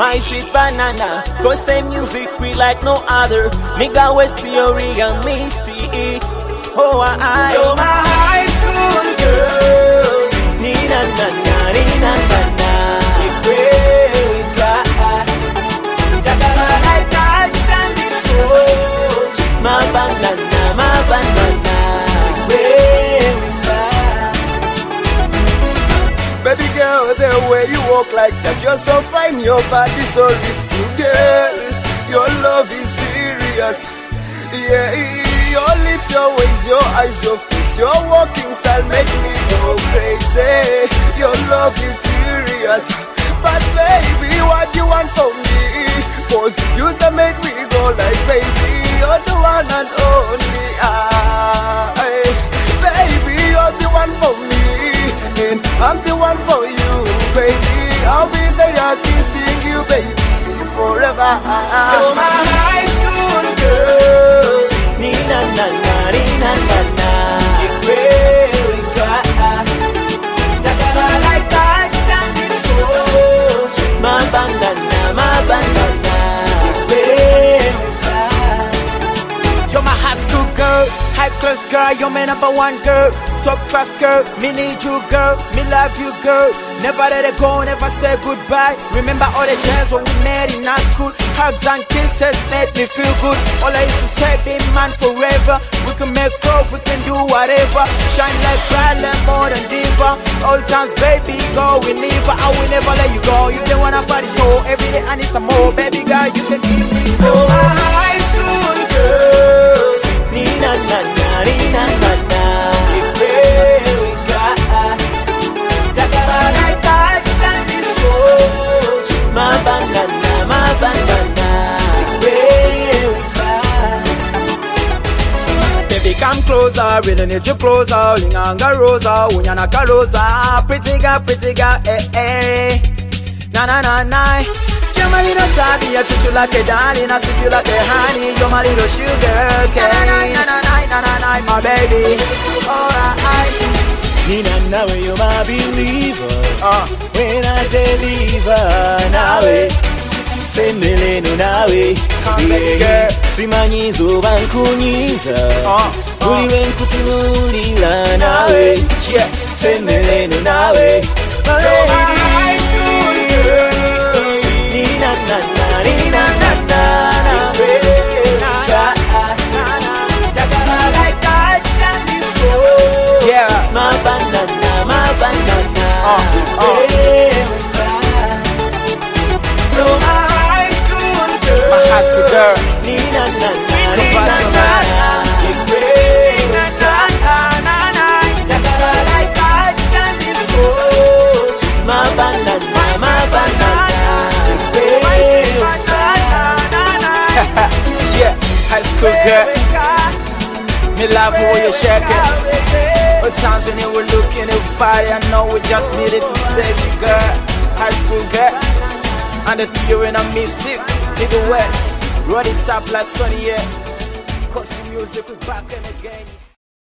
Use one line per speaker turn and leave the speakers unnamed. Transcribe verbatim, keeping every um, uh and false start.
my sweet banana. Gospel music we like no other. Nigga West Theory and Misty. Oh, I, you're my high school girl. Nina na na, Nina na na. My banana, my banana.
Baby girl, the way you walk like that, you're so fine, your body so risky, girl. Your love is serious, yeah. Your lips, your ways, your eyes, your face, your walking style make me go crazy. Your love is serious, but baby, what you want from me? Cause you that make me go like, baby, you're the one and only. I, baby, you're the one for me, and I'm the one for you, baby. I'll be there kissing you, baby, forever.
You're my high school girl. Nina na na, Nina na na. Like that, my banana, my banana.
You're my high school girl, high class girl, you're my number one girl, top class girl, me need you girl, me love you girl, never let it go, never say goodbye. Remember all the times when we met in high school, hugs and kisses made me feel good. All I used to say, be man forever, we can make love, we can do whatever, shine like Twilight more than diva. All times baby, go we never, I will never let you go. You the one I fight for, every day I need some more, baby girl, you can keep me.
Oh, my high school girl. Nina na na, Nina na na. Like that time before. My banana, my banana.
Baby, come closer, really need you closer. Linganga rosa, unyana karosa. Pretty girl, pretty girl, eh eh. Na na na na. You're my little tabby, I treat you like a darling, I sweet you like a honey. You're my little sugar cane. Na na na na na na na, my baby. Alright.
Nina nawe, you're my believer. Uh. When I deliver, nawe semeleno nawe. Yeah. Simanyizo bankunyiza. Uh. Uli wenkutunulila nawe. Yeah. Semeleno nawe. My lady. Nina na na, Nina na na na. Like that time before.
Yeah.
My banana, my banana.
Uh, uh.
No, my high school girl.
My high school girl.
Nina na na, Nina na na. Like that time before. My banana, my banana.
Yeah, high school girl. Me love how you shake it. But times when you were looking at your body, I know we just needed to sexy girl. High school girl. And the theory and I miss it. Nigga West. Run it up like Sonny, yeah. Cause the music we back in again.